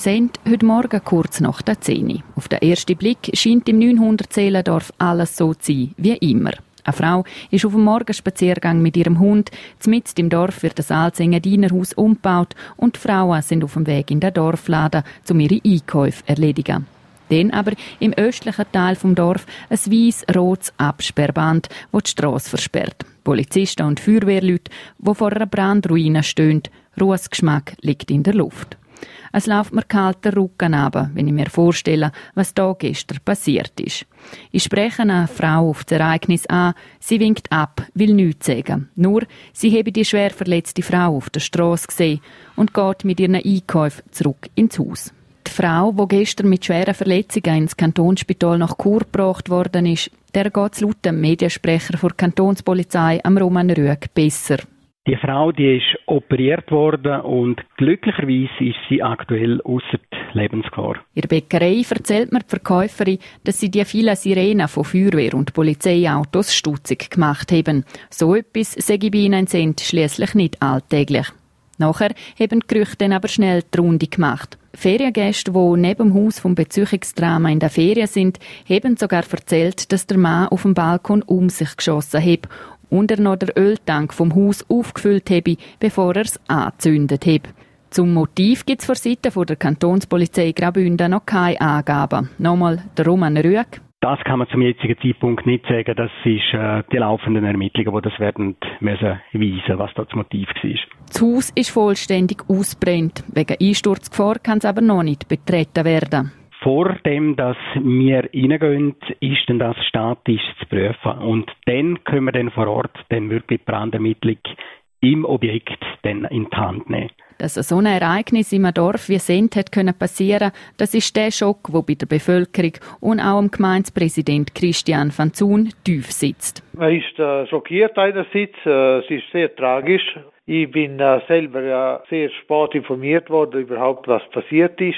Sind heute Morgen kurz nach der 10. Auf den ersten Blick scheint im 900-Seelendorf alles so zu sein wie immer. Eine Frau ist auf dem Morgenspaziergang mit ihrem Hund. Mitten im Dorf wird das Alzinger Dienerhaus umgebaut und die Frauen sind auf dem Weg in den Dorfladen, um ihre Einkäufe zu erledigen. Dann aber im östlichen Teil des Dorf ein weiss-rotes Absperrband, das die Strasse versperrt. Polizisten und Feuerwehrleute, die vor einer Brandruine stehen. Rußgeschmack liegt in der Luft. Es läuft mir kalt der Rücken runter, wenn ich mir vorstelle, was da gestern passiert ist. Ich spreche eine Frau auf das Ereignis an. Sie winkt ab, will nichts sagen. Nur, sie habe die schwer verletzte Frau auf der Strasse gesehen und geht mit ihren Einkäufen zurück ins Haus. Die Frau, die gestern mit schweren Verletzungen ins Kantonsspital nach Chur gebracht worden ist, der geht es laut dem Mediensprecher der Kantonspolizei, am Roman Rüegg, besser. Die Frau, die ist operiert worden und glücklicherweise ist sie aktuell ausser Lebensgefahr. In der Bäckerei erzählt mir die Verkäuferin, dass sie die vielen Sirenen von Feuerwehr- und Polizeiautos stutzig gemacht haben. So etwas, sage ich bei ihnen, sind schliesslich nicht alltäglich. Nachher haben die Gerüchte dann aber schnell die Runde gemacht. Feriengäste, die neben dem Haus vom Beziehungsdrama in der Ferien sind, haben sogar erzählt, dass der Mann auf dem Balkon um sich geschossen hat und er noch den Öltank vom Haus aufgefüllt habe, bevor er es angezündet hat. Zum Motiv gibt es von Seiten der Kantonspolizei Graubünden noch keine Angaben. Nochmal der Roman Rüegg. Das kann man zum jetzigen Zeitpunkt nicht sagen. Das ist die laufenden Ermittlungen, die das werden müssen weisen, was da das Motiv war. Das Haus ist vollständig ausgebrannt. Wegen Einsturzgefahr kann es aber noch nicht betreten werden. Vor dem, dass wir reingehen, ist dann das statisch zu prüfen. Und dann können wir dann vor Ort dann wirklich die Brandermittlung im Objekt dann in die Hand nehmen. Dass so ein Ereignis in einem Dorf wie Sent hat passieren, das ist der Schock, der bei der Bevölkerung und auch dem Gemeindepräsident Christian van Zuun tief sitzt. Man ist schockiert einerseits, es ist sehr tragisch. Ich bin selber sehr spät informiert worden, überhaupt was passiert ist.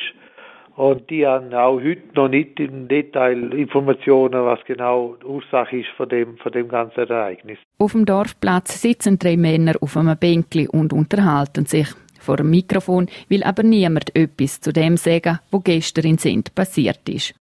Und die haben auch heute noch nicht im Detail Informationen, was genau die Ursache ist von dem ganzen Ereignis. Auf dem Dorfplatz sitzen 3 Männer auf einem Bänkli und unterhalten sich. Vor dem Mikrofon will aber niemand etwas zu dem sagen, was gestern in Sent passiert ist.